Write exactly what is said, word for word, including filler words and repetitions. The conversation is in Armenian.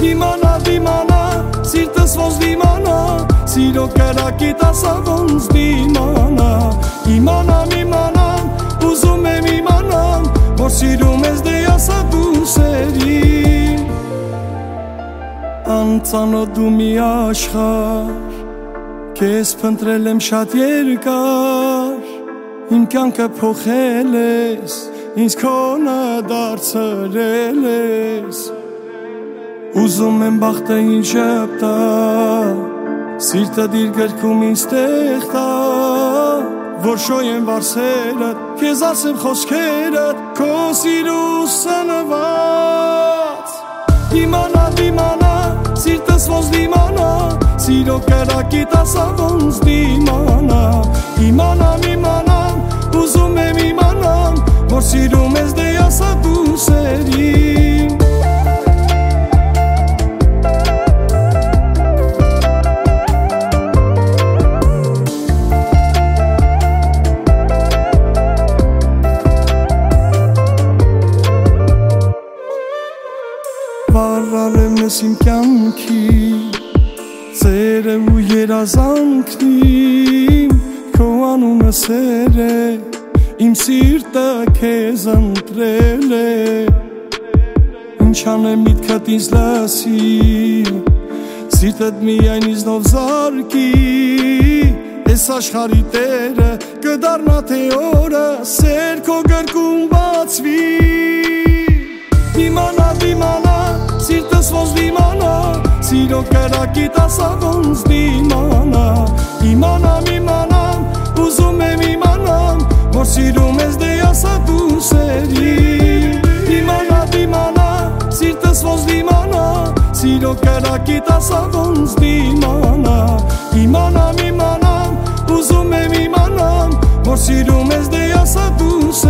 Իմանա, դիմանա, սիրտս ոնց դիմանա, սիրո կրակիտ ասա ոնց դիմանա, իմանամ, իմանամ, ուզում եմ իմանամ, որ սիրում ես դե ասա դու սերին, անծանոթ դու մի աշխարհ, քեզ փնտրել եմ շատ երկար, իմ կյանքը փոխել ես, ինձ քոնը դարձրել ես, ուզում եմ բախտը ինձ շպտա, սիրտը դիր գրքում ինձ տեղ տա, որ շոյեմ վարսերդ, քեզ ասեմ խոսքերդ, քո սիրուս սնված, դիմանա, դիմանա, սիրտս ոնց դիմանա, սիրո կրակիտ ասա ոնց դիմանա, իմանամ, իմանամ, ուզում եմ իմանամ, որ սիրում ես դե ասա դու սերին, վառարեմ ես իմ կյանքի, ծերը ու երազանքնիմ, քո անունը սեր է, իմ սիրտը քեզ ընտրել է, ինչ անեմ միտքդ ինձ լսի, սիրտդ միայն ինձնով զարկի, ես աշխարհի տերը, կդառնա թե օրը, սեր քո գրկում բացվի, դիմանա, դիմանա, սիրտս ոնց դիմանա, սիրո կրակիտ ասա ոնց դիմանա, իմանամ, իմանամ, ուզում եմ իմանամ, որ սիրում ես դե ասա դու սերին, դիմանա, դիմանա, սիրտս ոնց դիմանա, սիրո կրակիտ ասա ոնց դիմանա, իմանամ, իմանամ, ուզում եմ իմանամ, որ սիրում ես դե ասա դու